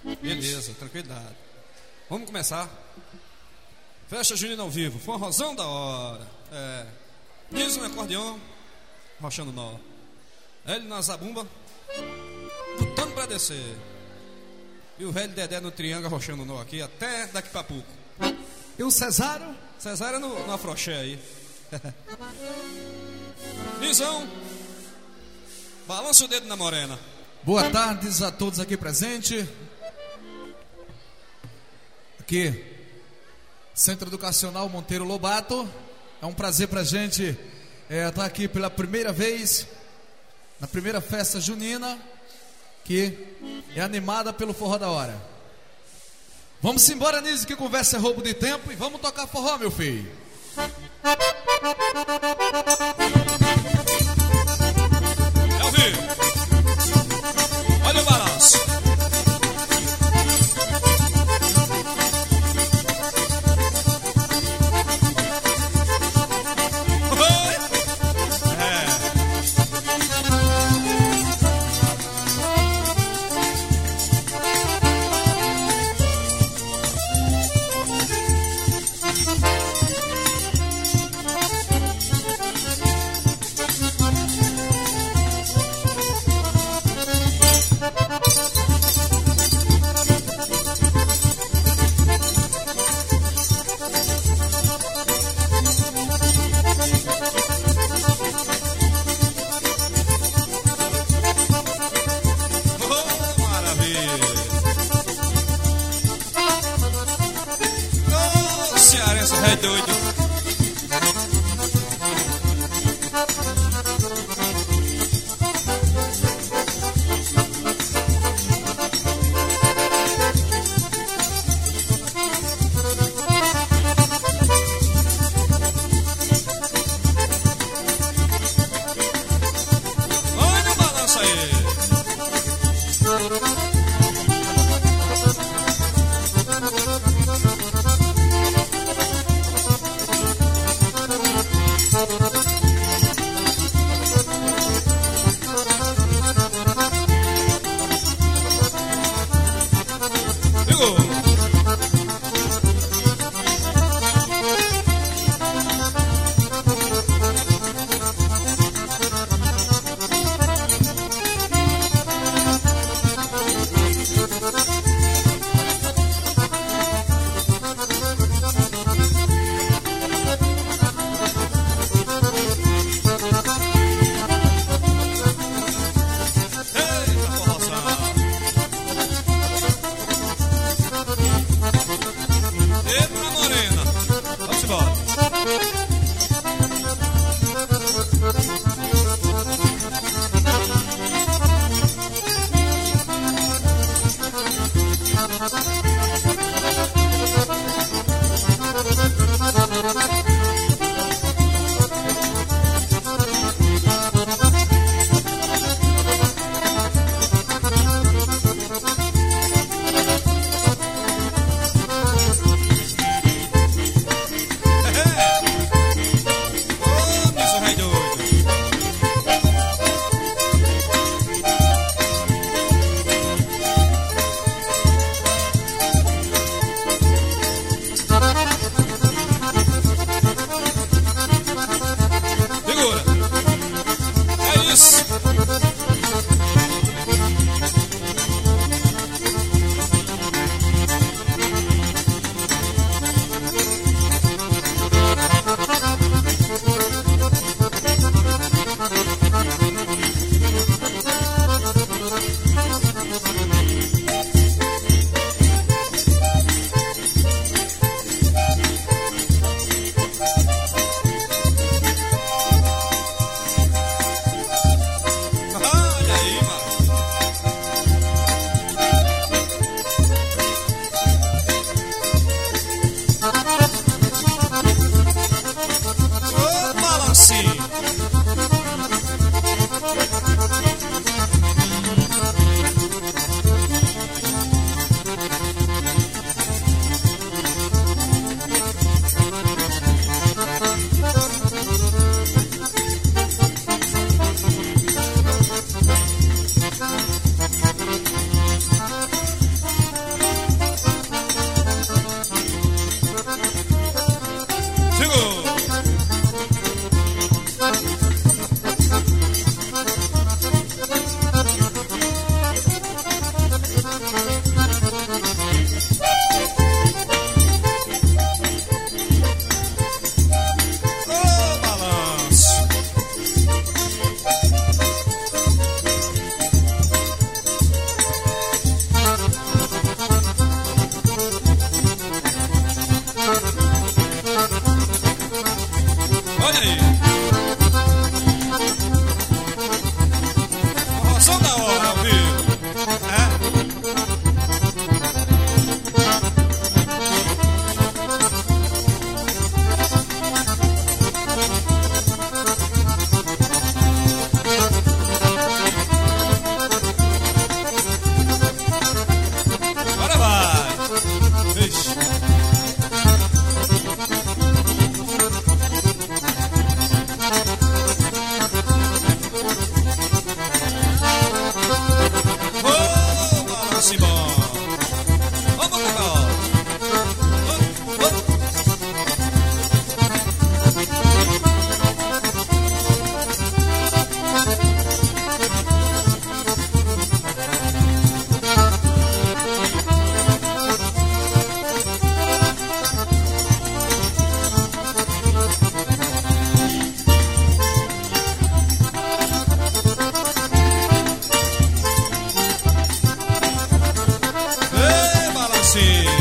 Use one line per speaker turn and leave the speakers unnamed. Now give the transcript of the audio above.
Beleza, tranquilidade. Vamos começar. Festa junina ao vivo, forrozão da hora. Niso no acordeão, rochando nó. Ele na zabumba, lutando pra descer. E o velho Dedé no triângulo, rochando nó aqui, até daqui pra pouco.
E o Cesário?
Cesário no afroché aí. Nizão, balança o dedo na morena.
Boa tarde a todos aqui presentes. Aqui, Centro Educacional Monteiro Lobato. É um prazer pra gente estar aqui pela primeira vez na primeira festa junina, que é animada pelo Forró da Hora. Vamos embora, Nise, que conversa é roubo de tempo. E vamos tocar forró, meu filho.
É ao vivo. Olha o balanço. sim.